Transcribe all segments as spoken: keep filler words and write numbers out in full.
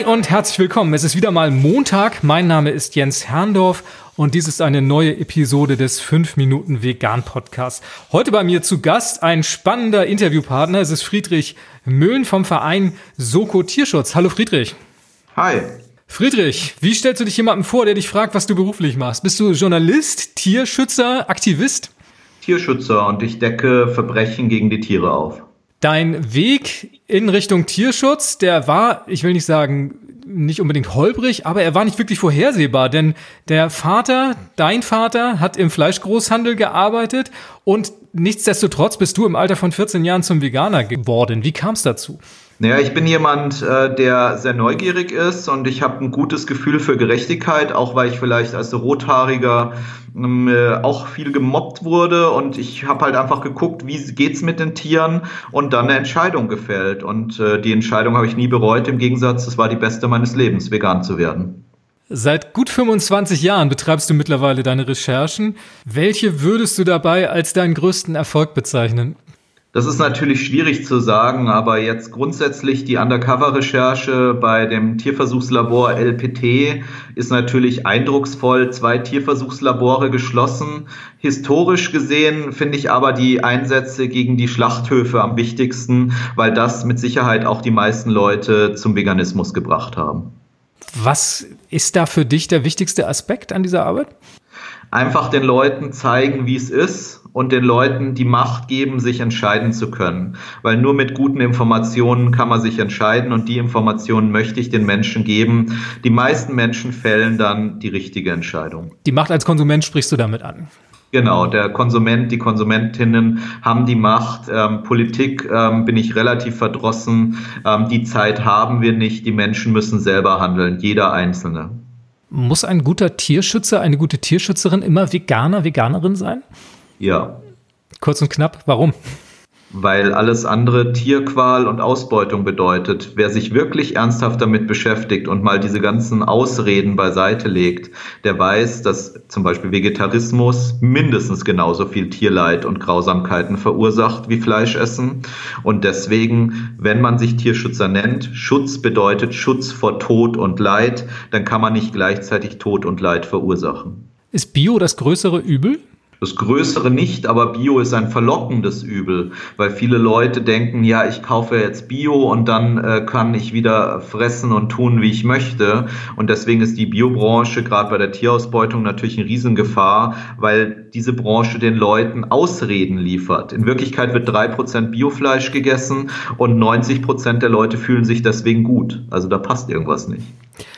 und herzlich willkommen. Es ist wieder mal Montag. Mein Name ist Jens Herrndorf und dies ist eine neue Episode des fünf Minuten Vegan Podcasts. Heute bei mir zu Gast ein spannender Interviewpartner. Es ist Friedrich Möhlen vom Verein Soko Tierschutz. Hallo Friedrich. Hi. Friedrich, wie stellst du dich jemandem vor, der dich fragt, was du beruflich machst? Bist du Journalist, Tierschützer, Aktivist? Tierschützer, und ich decke Verbrechen gegen die Tiere auf. Dein Weg in Richtung Tierschutz, der war, ich will nicht sagen, nicht unbedingt holprig, aber er war nicht wirklich vorhersehbar, denn der Vater, dein Vater, hat im Fleischgroßhandel gearbeitet und nichtsdestotrotz bist du im Alter von vierzehn Jahren zum Veganer geworden. Wie kam es dazu? Naja, ich bin jemand, äh, der sehr neugierig ist, und ich habe ein gutes Gefühl für Gerechtigkeit, auch weil ich vielleicht als Rothaariger ähm, äh, auch viel gemobbt wurde, und ich habe halt einfach geguckt, wie geht's mit den Tieren, und dann eine Entscheidung gefällt, und äh, die Entscheidung habe ich nie bereut. Im Gegensatz, es war die beste meines Lebens, vegan zu werden. Seit gut fünfundzwanzig Jahren betreibst du mittlerweile deine Recherchen. Welche würdest du dabei als deinen größten Erfolg bezeichnen? Das ist natürlich schwierig zu sagen, aber jetzt grundsätzlich die Undercover-Recherche bei dem Tierversuchslabor L P T ist natürlich eindrucksvoll. Zwei Tierversuchslabore geschlossen. Historisch gesehen finde ich aber die Einsätze gegen die Schlachthöfe am wichtigsten, weil das mit Sicherheit auch die meisten Leute zum Veganismus gebracht haben. Was ist da für dich der wichtigste Aspekt an dieser Arbeit? Einfach den Leuten zeigen, wie es ist, und den Leuten die Macht geben, sich entscheiden zu können. Weil nur mit guten Informationen kann man sich entscheiden, und die Informationen möchte ich den Menschen geben. Die meisten Menschen fällen dann die richtige Entscheidung. Die Macht als Konsument sprichst du damit an? Genau, der Konsument, die Konsumentinnen haben die Macht. Ähm, Politik ähm, bin ich relativ verdrossen. Ähm, die Zeit haben wir nicht. Die Menschen müssen selber handeln, jeder Einzelne. Muss ein guter Tierschützer, eine gute Tierschützerin immer Veganer, Veganerin sein? Ja. Kurz und knapp, warum? Weil alles andere Tierqual und Ausbeutung bedeutet. Wer sich wirklich ernsthaft damit beschäftigt und mal diese ganzen Ausreden beiseite legt, der weiß, dass zum Beispiel Vegetarismus mindestens genauso viel Tierleid und Grausamkeiten verursacht wie Fleischessen. Und deswegen, wenn man sich Tierschützer nennt, Schutz bedeutet Schutz vor Tod und Leid, dann kann man nicht gleichzeitig Tod und Leid verursachen. Ist Bio das größere Übel? Das Größere nicht, aber Bio ist ein verlockendes Übel, weil viele Leute denken, ja, ich kaufe jetzt Bio und dann äh, kann ich wieder fressen und tun, wie ich möchte. Und deswegen ist die Biobranche gerade bei der Tierausbeutung natürlich eine Riesengefahr, weil diese Branche den Leuten Ausreden liefert. In Wirklichkeit wird drei Prozent Biofleisch gegessen und neunzig Prozent der Leute fühlen sich deswegen gut. Also da passt irgendwas nicht.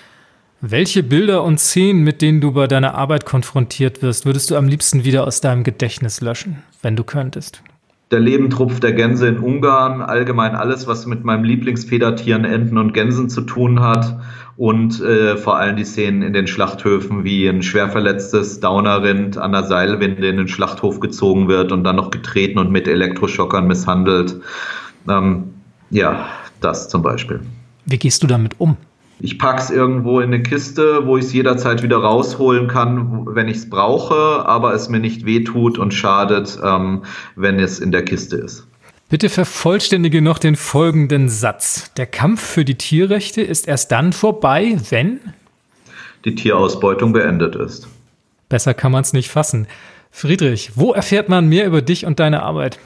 Welche Bilder und Szenen, mit denen du bei deiner Arbeit konfrontiert wirst, würdest du am liebsten wieder aus deinem Gedächtnis löschen, wenn du könntest? Der Lebendrupf der Gänse in Ungarn, allgemein alles, was mit meinem Lieblingsfedertieren, Enten und Gänsen zu tun hat, und äh, vor allem die Szenen in den Schlachthöfen, wie ein schwer verletztes Daunerrind an der Seilwinde in den Schlachthof gezogen wird und dann noch getreten und mit Elektroschockern misshandelt. Ähm, ja, das zum Beispiel. Wie gehst du damit um? Ich pack's irgendwo in eine Kiste, wo ich es jederzeit wieder rausholen kann, wenn ich es brauche, aber es mir nicht wehtut und schadet, ähm, wenn es in der Kiste ist. Bitte vervollständige noch den folgenden Satz. Der Kampf für die Tierrechte ist erst dann vorbei, wenn die Tierausbeutung beendet ist. Besser kann man es nicht fassen. Friedrich, wo erfährt man mehr über dich und deine Arbeit?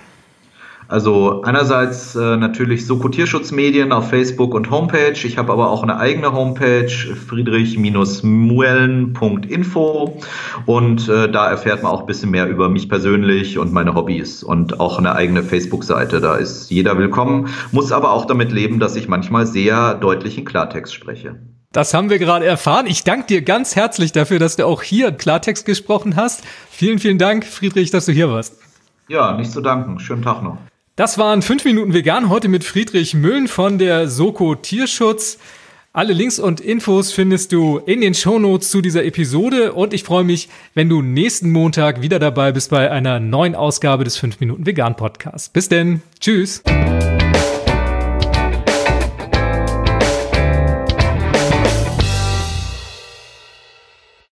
Also einerseits äh, natürlich Soko Tierschutzmedien auf Facebook und Homepage. Ich habe aber auch eine eigene Homepage, friedrich muellen punkt info, und äh, da erfährt man auch ein bisschen mehr über mich persönlich und meine Hobbys, und auch eine eigene Facebook-Seite. Da ist jeder willkommen, muss aber auch damit leben, dass ich manchmal sehr deutlichen Klartext spreche. Das haben wir gerade erfahren. Ich danke dir ganz herzlich dafür, dass du auch hier Klartext gesprochen hast. Vielen, vielen Dank, Friedrich, dass du hier warst. Ja, nicht zu danken. Schönen Tag noch. Das waren fünf Minuten Vegan, heute mit Friedrich Möhlen von der Soko Tierschutz. Alle Links und Infos findest du in den Shownotes zu dieser Episode, und ich freue mich, wenn du nächsten Montag wieder dabei bist bei einer neuen Ausgabe des fünf Minuten Vegan Podcasts. Bis denn, tschüss.